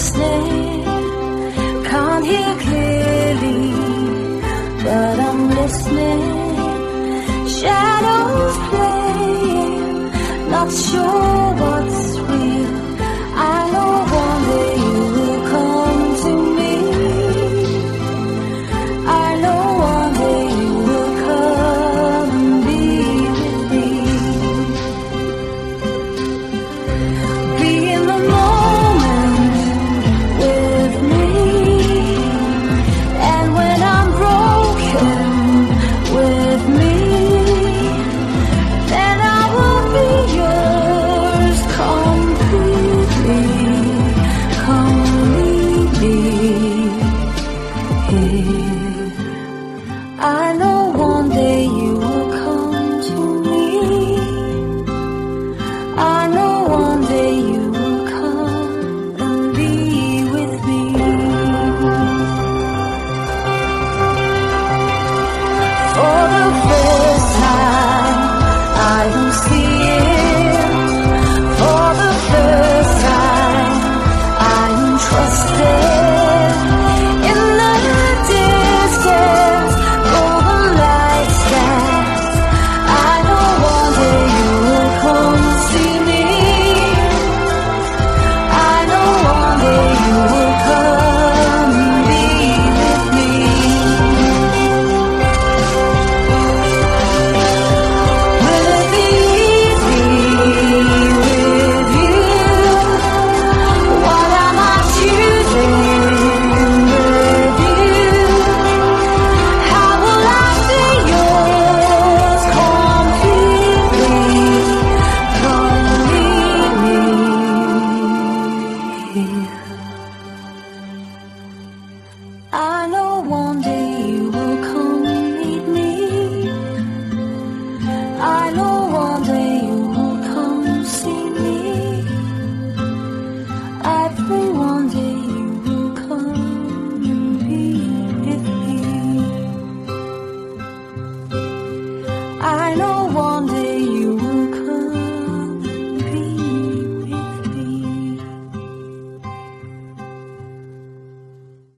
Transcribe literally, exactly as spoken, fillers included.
listening, can't hear clearly, but I'm listening. Shadows playing, not sure what's real. I know one day you will come to me. I know one day you will come and be with me. Be in the moment with me, and when I'm broken with me, then I will be yours completely. Come meet me here. I know one day you will come to me. I know one day you will come and be with me. For the first time, I will see it. For the first time, I am trusted. In the distance, golden light stands. I know one day you will come see me. I know one day you will come and be with me. Will it be easy with you? What am I choosing with you? How will I be yours completely? Come meet me here. I know one day you will come meet me. I know one day you will come see me. I pray one day you will come and be with me. I know